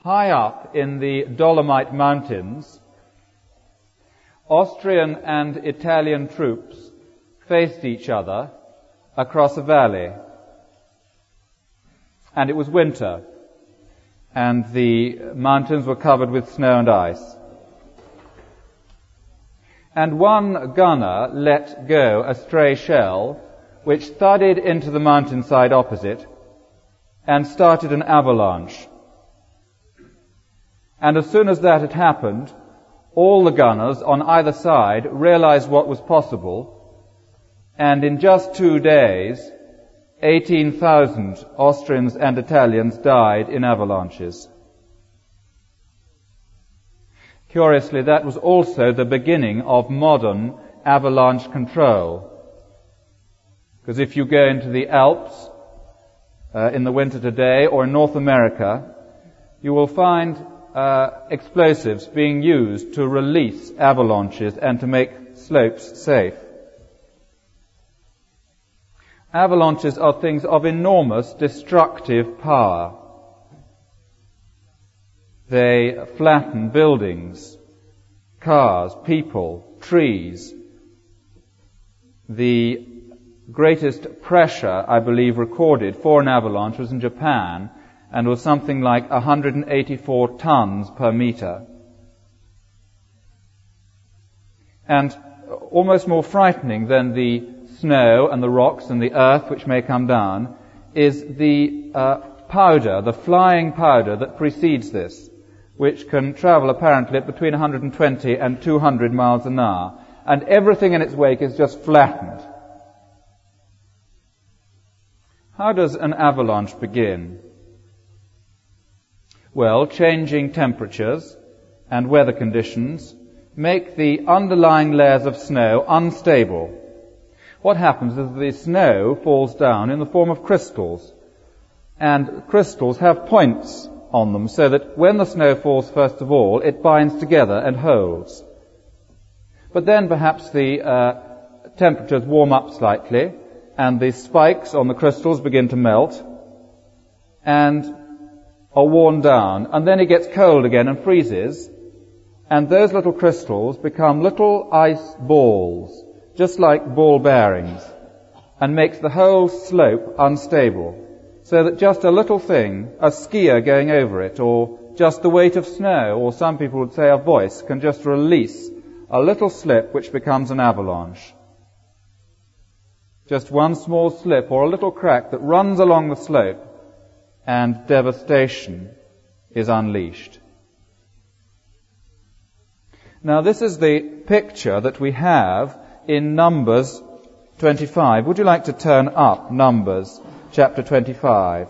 high up in the Dolomite Mountains, Austrian and Italian troops faced each other across a valley. And it was winter, and the mountains were covered with snow and ice. And one gunner let go a stray shell, which thudded into the mountainside opposite and started an avalanche. And as soon as that had happened, all the gunners on either side realized what was possible, and in just 2 days, 18,000 Austrians and Italians died in avalanches. Curiously, that was also the beginning of modern avalanche control. Because if you go into the Alps in the winter today, or in North America, you will find explosives being used to release avalanches and to make slopes safe. Avalanches are things of enormous destructive power. They flatten buildings, cars, people, trees. The greatest pressure, I believe, recorded for an avalanche was in Japan, and was something like 184 tons per meter. And almost more frightening than the snow and the rocks and the earth which may come down is the powder, the flying powder that precedes this, which can travel apparently at between 120 and 200 miles an hour, and everything in its wake is just flattened. How does an avalanche begin? Well, changing temperatures and weather conditions make the underlying layers of snow unstable. What happens is the snow falls down in the form of crystals, and crystals have points on them so that when the snow falls first of all, it binds together and holds. But then perhaps the temperatures warm up slightly, and the spikes on the crystals begin to melt and are worn down, and then it gets cold again and freezes, and those little crystals become little ice balls, just like ball bearings, and makes the whole slope unstable, so that just a little thing, a skier going over it, or just the weight of snow, or some people would say a voice, can just release a little slip which becomes an avalanche. Just one small slip or a little crack that runs along the slope, and devastation is unleashed. Now this is the picture that we have in Numbers 25. Would you like to turn up Numbers chapter 25?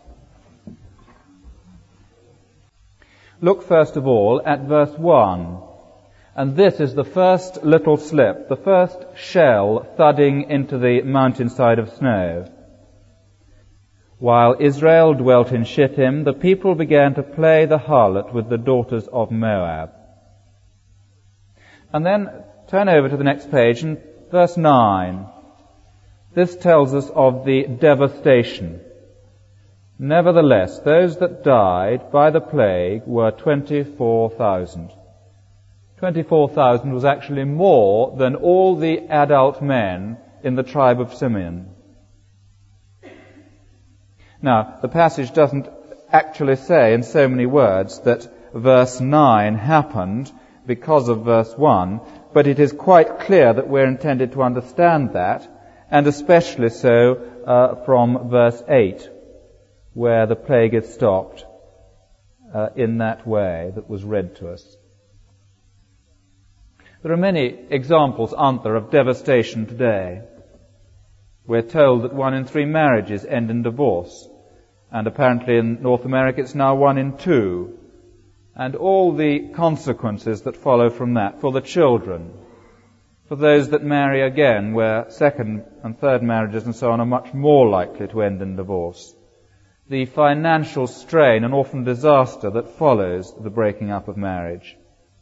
Look first of all at verse 1. And this is the first little slip, the first shell thudding into the mountainside of snow. While Israel dwelt in Shittim, the people began to play the harlot with the daughters of Moab. And then turn over to the next page, and verse 9. This tells us of the devastation. Nevertheless, those that died by the plague were 24,000. 24,000 was actually more than all the adult men in the tribe of Simeon. Now, the passage doesn't actually say in so many words that verse 9 happened because of verse 1, but it is quite clear that we're intended to understand that, and especially so from verse 8, where the plague is stopped in that way that was read to us. There are many examples, aren't there, of devastation today. We're told that 1 in 3 marriages end in divorce, and apparently in North America it's now 1 in 2, and all the consequences that follow from that for the children, for those that marry again, where second and third marriages and so on are much more likely to end in divorce. The financial strain and often disaster that follows the breaking up of marriage.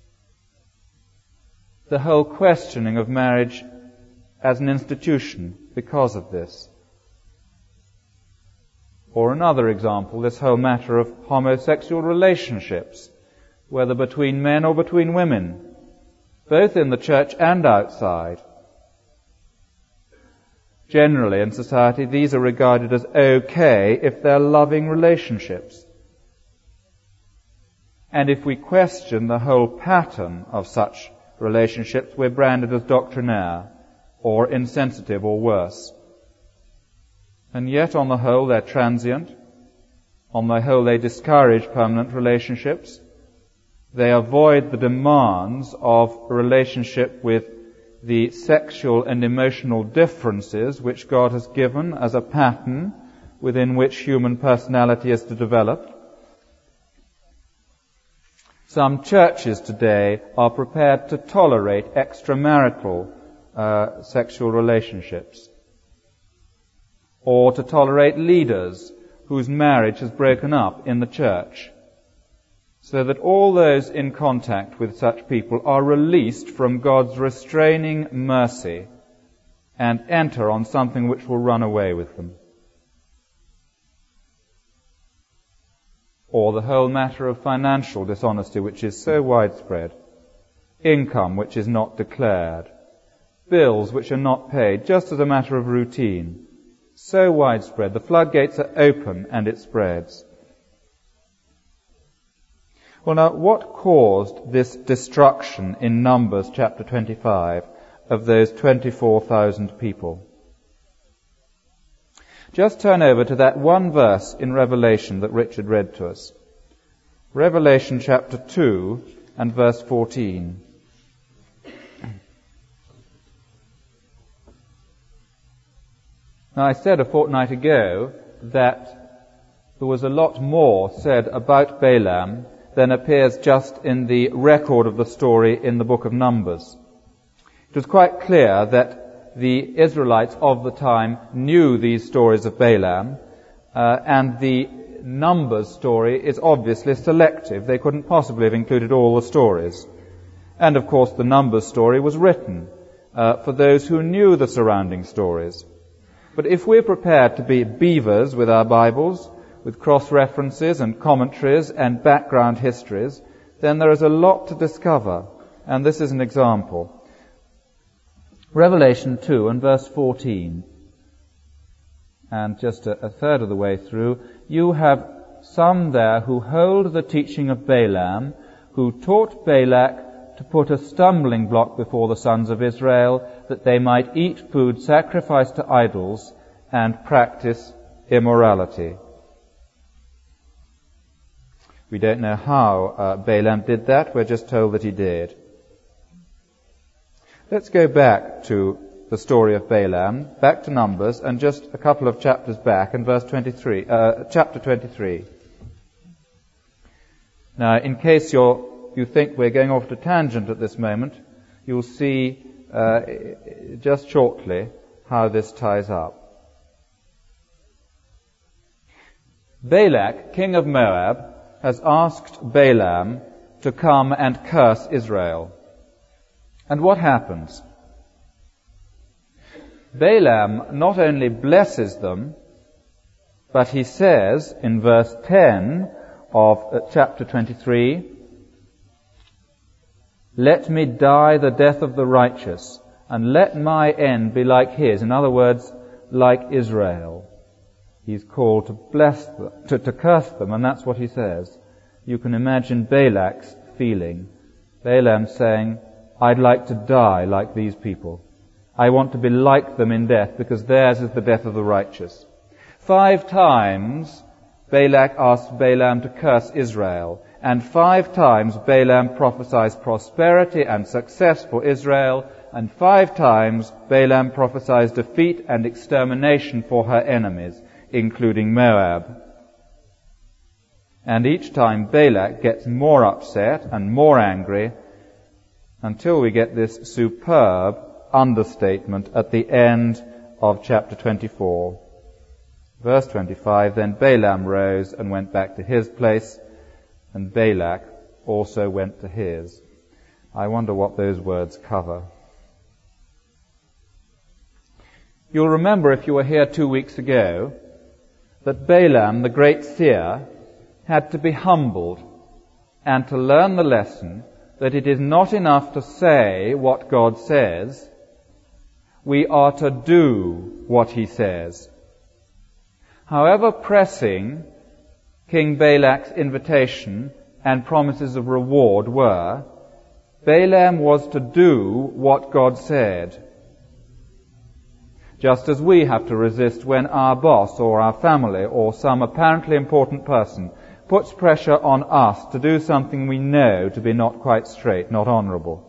The whole questioning of marriage as an institution because of this. Or another example, this whole matter of homosexual relationships, whether between men or between women, both in the church and outside. Generally in society, these are regarded as okay if they're loving relationships. And if we question the whole pattern of such relationships, we're branded as doctrinaire, or insensitive, or worse. And yet, on the whole, they're transient. On the whole, they discourage permanent relationships. They avoid the demands of a relationship with the sexual and emotional differences which God has given as a pattern within which human personality is to develop. Some churches today are prepared to tolerate extramarital sexual relationships, or to tolerate leaders whose marriage has broken up in the church, so that all those in contact with such people are released from God's restraining mercy and enter on something which will run away with them. Or the whole matter of financial dishonesty, which is so widespread, income which is not declared, bills which are not paid, just as a matter of routine, so widespread. The floodgates are open and it spreads. Well, now, what caused this destruction in Numbers chapter 25 of those 24,000 people? Just turn over to that one verse in Revelation that Richard read to us. Revelation chapter 2 and verse 14. Now, I said a fortnight ago that there was a lot more said about Balaam than appears just in the record of the story in the book of Numbers. It was quite clear that the Israelites of the time knew these stories of Balaam, and the Numbers story is obviously selective. They couldn't possibly have included all the stories. And of course the Numbers story was written for those who knew the surrounding stories. But if we're prepared to be beavers with our Bibles, with cross-references and commentaries and background histories, then there is a lot to discover, and this is an example. Revelation 2 and verse 14, and just a third of the way through, you have some there who hold the teaching of Balaam, who taught Balak to put a stumbling block before the sons of Israel, that they might eat food sacrificed to idols and practice immorality. We don't know how Balaam did that, we're just told that he did. Let's go back to the story of Balaam, back to Numbers, and just a couple of chapters back in verse 23, chapter 23. Now, in case you think we're going off to tangent at this moment, you'll see just shortly how this ties up. Balak, king of Moab, has asked Balaam to come and curse Israel. And what happens? Balaam not only blesses them, but he says in verse 10 of chapter 23, "Let me die the death of the righteous, and let my end be like his." In other words, like Israel. He's called to bless them, to curse them, and that's what he says. You can imagine Balak's feeling. Balaam saying, I'd like to die like these people. I want to be like them in death, because theirs is the death of the righteous. 5 times Balak asked Balaam to curse Israel, and 5 times Balaam prophesies prosperity and success for Israel, and 5 times Balaam prophesies defeat and extermination for her enemies, including Moab. And each time Balak gets more upset and more angry, until we get this superb understatement at the end of chapter 24. Verse 25, "Then Balaam rose and went back to his place, and Balak also went to his." I wonder what those words cover. You'll remember, if you were here 2 weeks ago, that Balaam, the great seer, had to be humbled and to learn the lesson that it is not enough to say what God says, we are to do what he says. However pressing King Balak's invitation and promises of reward were, Balaam was to do what God said. Just as we have to resist when our boss or our family or some apparently important person puts pressure on us to do something we know to be not quite straight, not honourable.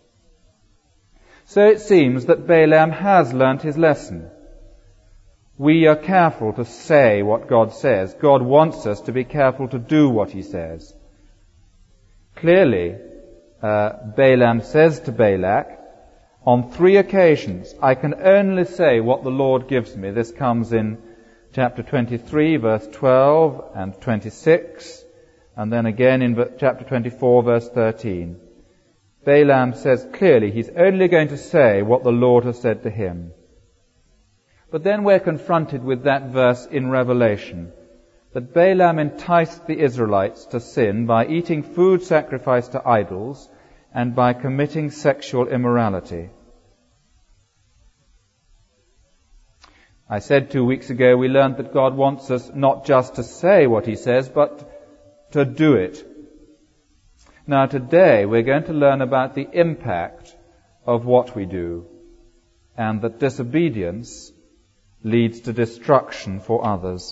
So it seems that Balaam has learnt his lesson. We are careful to say what God says. God wants us to be careful to do what he says. Clearly, Balaam says to Balak, on 3 occasions, I can only say what the Lord gives me. This comes in chapter 23, verse 12 and 26, and then again in chapter 24, verse 13. Balaam says clearly he's only going to say what the Lord has said to him. But then we're confronted with that verse in Revelation, that Balaam enticed the Israelites to sin by eating food sacrificed to idols and by committing sexual immorality. I said 2 weeks ago we learned that God wants us not just to say what he says, but to do it. Now today we're going to learn about the impact of what we do, and that disobedience leads to destruction for others.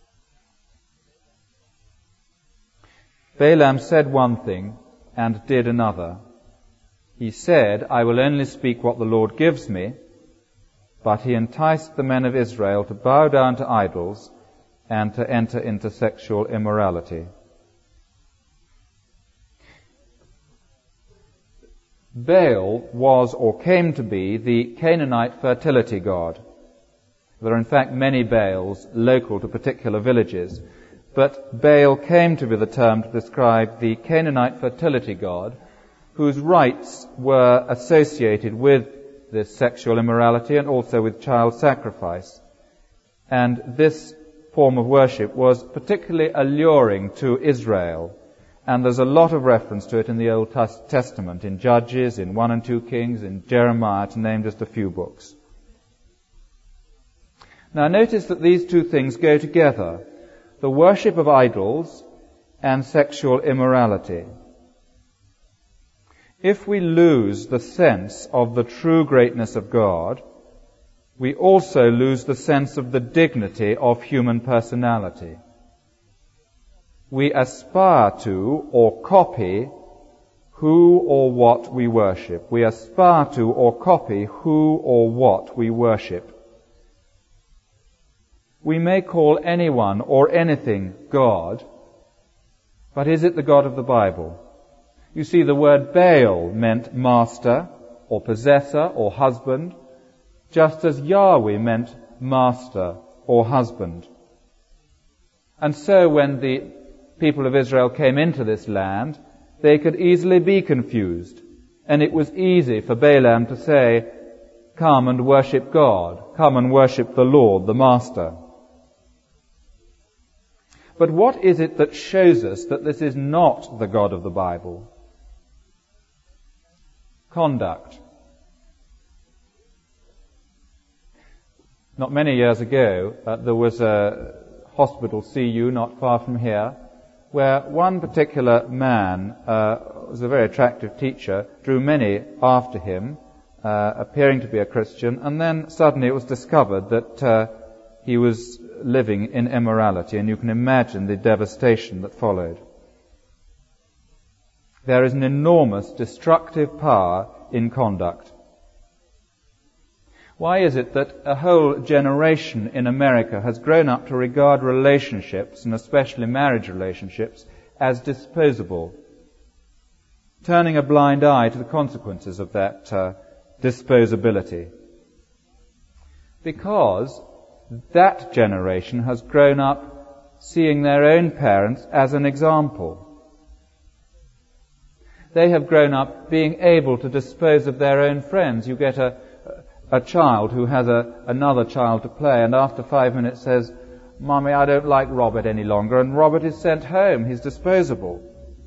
Balaam said one thing and did another. He said, I will only speak what the Lord gives me, but he enticed the men of Israel to bow down to idols and to enter into sexual immorality. Baal was or came to be the Canaanite fertility god. There are in fact many Baals local to particular villages, but Baal came to be the term to describe the Canaanite fertility god, whose rites were associated with this sexual immorality and also with child sacrifice. And this form of worship was particularly alluring to Israel. And there's a lot of reference to it in the Old Testament, in Judges, in 1 and 2 Kings, in Jeremiah, to name just a few books. Now notice that these two things go together, the worship of idols and sexual immorality. If we lose the sense of the true greatness of God, we also lose the sense of the dignity of human personality. We aspire to or copy who or what we worship. We aspire to or copy who or what we worship. We may call anyone or anything God, but is it the God of the Bible? You see, the word Baal meant master or possessor or husband, just as Yahweh meant master or husband. And so when the people of Israel came into this land, they could easily be confused. And it was easy for Balaam to say, come and worship God, come and worship the Lord, the Master. But what is it that shows us that this is not the God of the Bible? Conduct. Not many years ago, there was a hospital, CU, not far from here, where one particular man, was a very attractive teacher, drew many after him, appearing to be a Christian, and then suddenly it was discovered that he was living in immorality, and you can imagine the devastation that followed. There is an enormous destructive power in conduct. Why is it that a whole generation in America has grown up to regard relationships, and especially marriage relationships, as disposable, turning a blind eye to the consequences of that disposability? Because that generation has grown up seeing their own parents as an example. They have grown up being able to dispose of their own friends. You get a child who has another child to play, and after 5 minutes says, Mummy, I don't like Robert any longer, and Robert is sent home. He's disposable.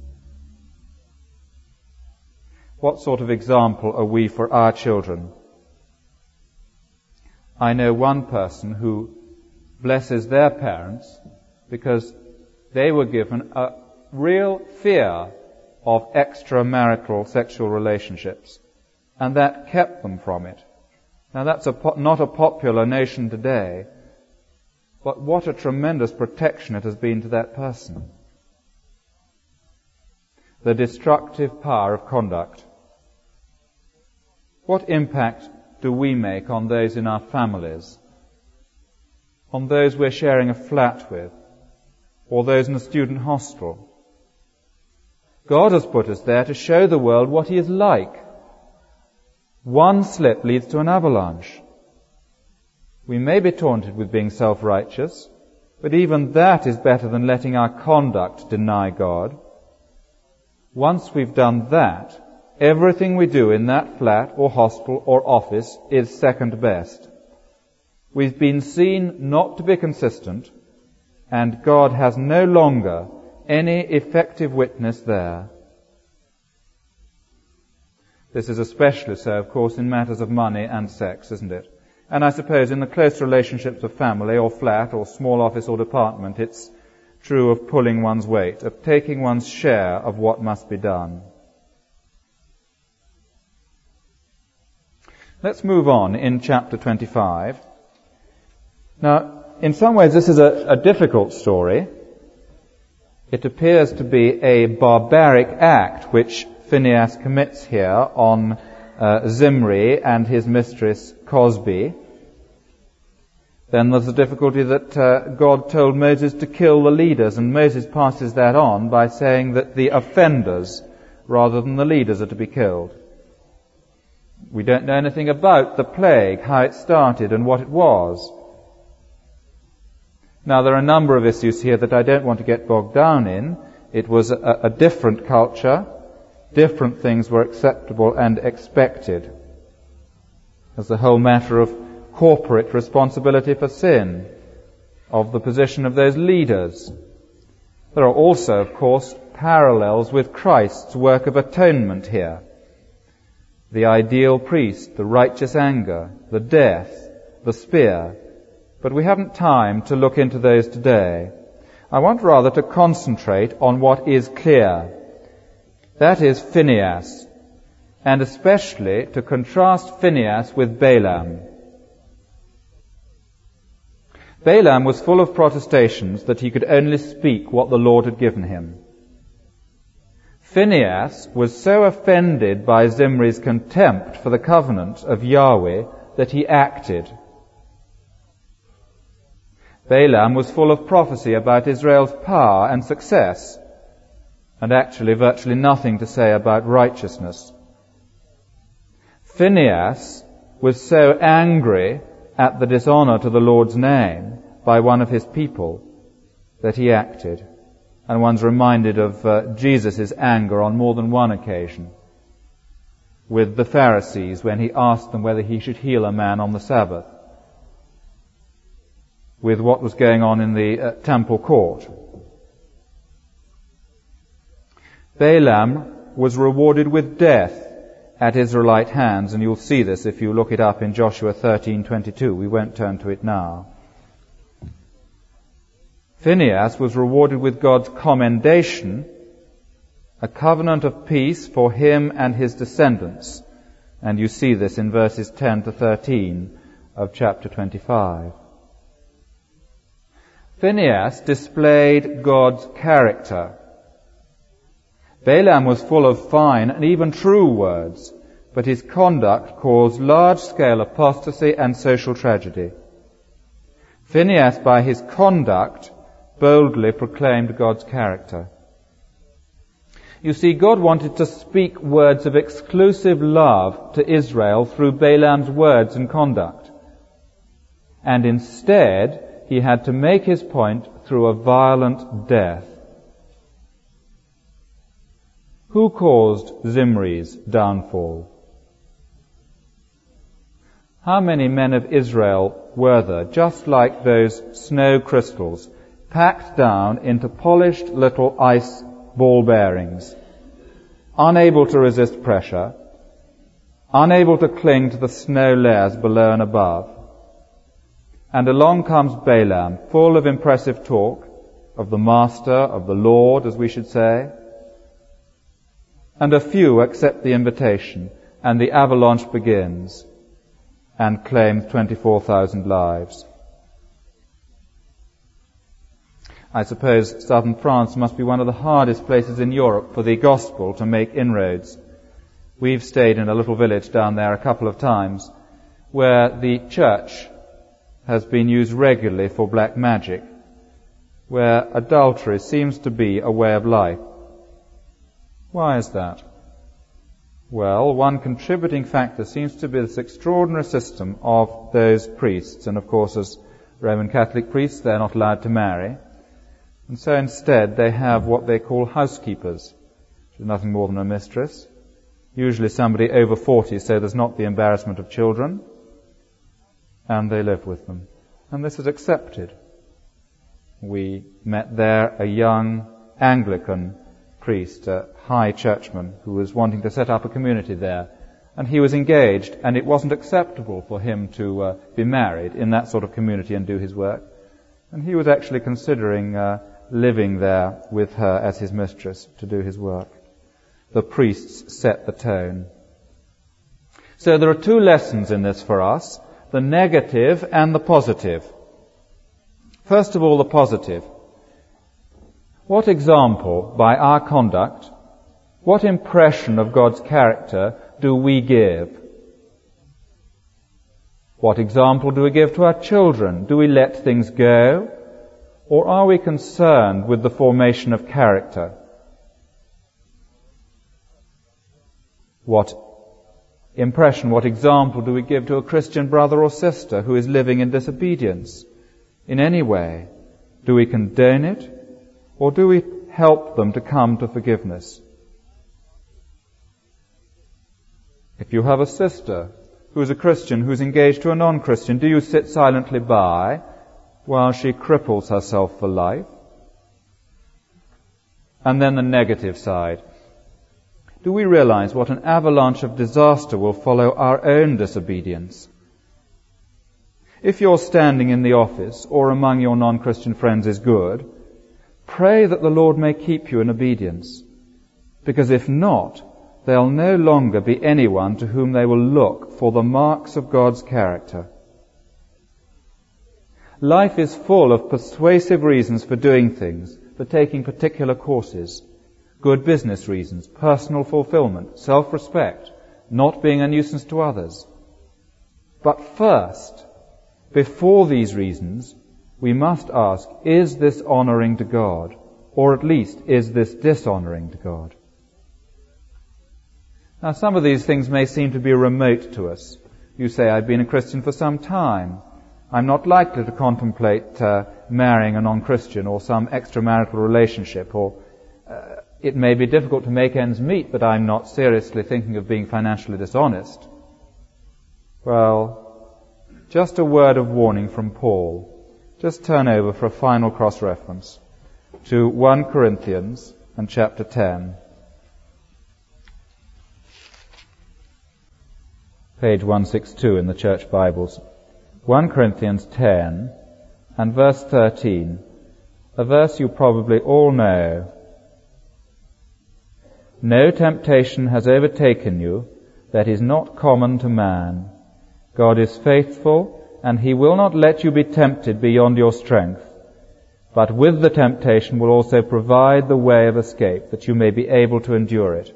What sort of example are we for our children? I know one person who blesses their parents because they were given a real fear of extramarital sexual relationships, and that kept them from it. Now that's not a popular notion today, but what a tremendous protection it has been to that person. The destructive power of conduct. What impact do we make on those in our families, on those we're sharing a flat with, or those in a student hostel? God has put us there to show the world what He is like. One slip leads to an avalanche. We may be taunted with being self-righteous, but even that is better than letting our conduct deny God. Once we've done that, everything we do in that flat or hostel or office is second best. We've been seen not to be consistent, and God has no longer any effective witness there. This is especially so, of course, in matters of money and sex, isn't it? And I suppose in the close relationships of family or flat or small office or department, it's true of pulling one's weight, of taking one's share of what must be done. Let's move on in chapter 25. Now, in some ways this is a difficult story. It appears to be a barbaric act which Phinehas commits here on Zimri and his mistress Cosby. Then there's the difficulty that God told Moses to kill the leaders, and Moses passes that on by saying that the offenders rather than the leaders are to be killed. We don't know anything about the plague, how it started and what it was. Now, there are a number of issues here that I don't want to get bogged down in. It was a different culture. Different things were acceptable and expected. There's the whole matter of corporate responsibility for sin, of the position of those leaders. There are also, of course, parallels with Christ's work of atonement here. The ideal priest, the righteous anger, the death, the spear. But we haven't time to look into those today. I want rather to concentrate on what is clear. That is Phinehas, and especially to contrast Phinehas with Balaam. Balaam was full of protestations that he could only speak what the Lord had given him. Phinehas was so offended by Zimri's contempt for the covenant of Yahweh that he acted. Balaam was full of prophecy about Israel's power and success, and actually virtually nothing to say about righteousness. Phinehas was so angry at the dishonor to the Lord's name by one of his people that he acted. And one's reminded of Jesus' anger on more than one occasion with the Pharisees when he asked them whether he should heal a man on the Sabbath, with what was going on in the temple court. Balaam was rewarded with death at Israelite hands, and you'll see this if you look it up in Joshua 13:22. We won't turn to it now. Phinehas was rewarded with God's commendation, a covenant of peace for him and his descendants. And you see this in verses 10 to 13 of chapter 25. Phinehas displayed God's character. Balaam was full of fine and even true words, but his conduct caused large-scale apostasy and social tragedy. Phinehas, by his conduct, boldly proclaimed God's character. You see, God wanted to speak words of exclusive love to Israel through Balaam's words and conduct. And instead, he had to make his point through a violent death. Who caused Zimri's downfall? How many men of Israel were there, just like those snow crystals, packed down into polished little ice ball bearings, unable to resist pressure, unable to cling to the snow layers below and above. And along comes Balaam, full of impressive talk, of the Master, of the Lord, as we should say. And a few accept the invitation, and the avalanche begins and claims 24,000 lives. I suppose southern France must be one of the hardest places in Europe for the gospel to make inroads. We've stayed in a little village down there a couple of times where the church has been used regularly for black magic, where adultery seems to be a way of life. Why is that? Well, one contributing factor seems to be this extraordinary system of those priests, and of course as Roman Catholic priests they're not allowed to marry, and so instead they have what they call housekeepers, which is nothing more than a mistress, usually somebody over 40 so there's not the embarrassment of children, and they live with them. And this is accepted. We met there a young Anglican priest, a high churchman, who was wanting to set up a community there. And he was engaged, and it wasn't acceptable for him to be married in that sort of community and do his work. And he was actually considering living there with her as his mistress to do his work. The priests set the tone. So there are two lessons in this for us, the negative and the positive. First of all, the positive. What example, by our conduct, what impression of God's character do we give? What example do we give to our children? Do we let things go? Or are we concerned with the formation of character? What impression, what example do we give to a Christian brother or sister who is living in disobedience in any way? Do we condone it? Or do we help them to come to forgiveness? If you have a sister who is a Christian who is engaged to a non-Christian, do you sit silently by while she cripples herself for life? And then the negative side. Do we realize what an avalanche of disaster will follow our own disobedience? If your standing in the office or among your non-Christian friends is good, pray that the Lord may keep you in obedience, because if not, there'll no longer be anyone to whom they will look for the marks of God's character. Life is full of persuasive reasons for doing things, for taking particular courses. Good business reasons, personal fulfillment, self-respect, not being a nuisance to others. But first, before these reasons, we must ask, is this honoring to God? Or at least, is this dishonoring to God? Now, some of these things may seem to be remote to us. You say, I've been a Christian for some time. I'm not likely to contemplate marrying a non-Christian or some extramarital relationship, or it may be difficult to make ends meet, but I'm not seriously thinking of being financially dishonest. Well, just a word of warning from Paul. Just turn over for a final cross-reference to 1 Corinthians and chapter 10. Page 162 in the Church Bibles. 1 Corinthians 10 and verse 13, a verse you probably all know. No temptation has overtaken you that is not common to man. God is faithful, and He will not let you be tempted beyond your strength, but with the temptation will also provide the way of escape, that you may be able to endure it.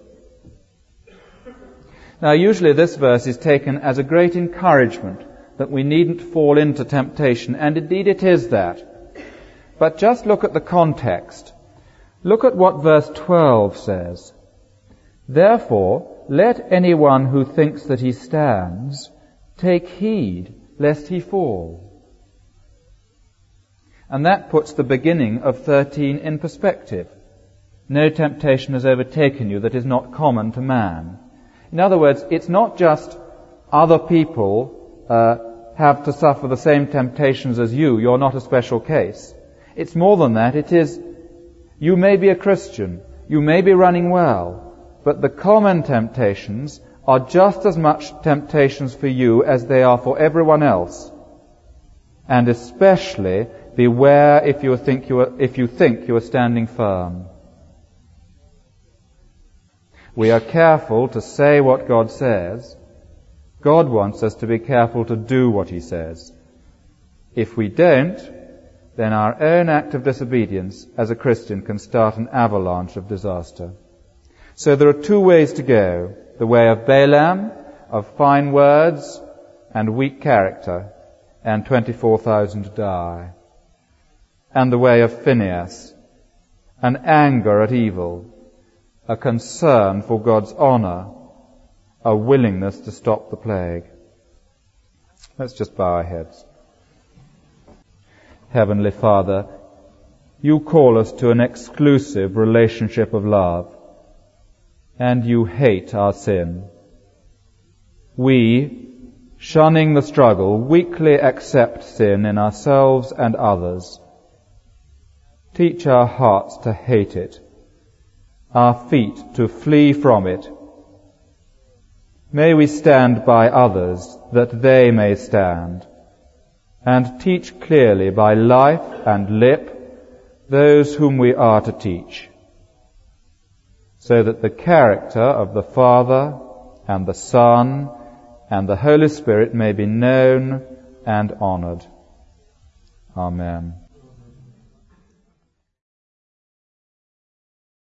Now, usually this verse is taken as a great encouragement that we needn't fall into temptation, and indeed it is that. But just look at the context. Look at what verse 12 says. Therefore, let anyone who thinks that he stands take heed lest he fall. And that puts the beginning of 13 in perspective. No temptation has overtaken you that is not common to man. In other words, it's not just other people have to suffer the same temptations as you. You're not a special case. It's more than that. It is, you may be a Christian, you may be running well, but the common temptations are just as much temptations for you as they are for everyone else. And especially, beware if you think you are standing firm. We are careful to say what God says. God wants us to be careful to do what He says. If we don't, then our own act of disobedience as a Christian can start an avalanche of disaster. So there are two ways to go. The way of Balaam, of fine words and weak character, and 24,000 die. And the way of Phinehas, an anger at evil, a concern for God's honor, a willingness to stop the plague. Let's just bow our heads. Heavenly Father, you call us to an exclusive relationship of love, and you hate our sin. We, shunning the struggle, weakly accept sin in ourselves and others. Teach our hearts to hate it, our feet to flee from it. May we stand by others that they may stand, and teach clearly by life and lip those whom we are to teach, so that the character of the Father and the Son and the Holy Spirit may be known and honored. Amen.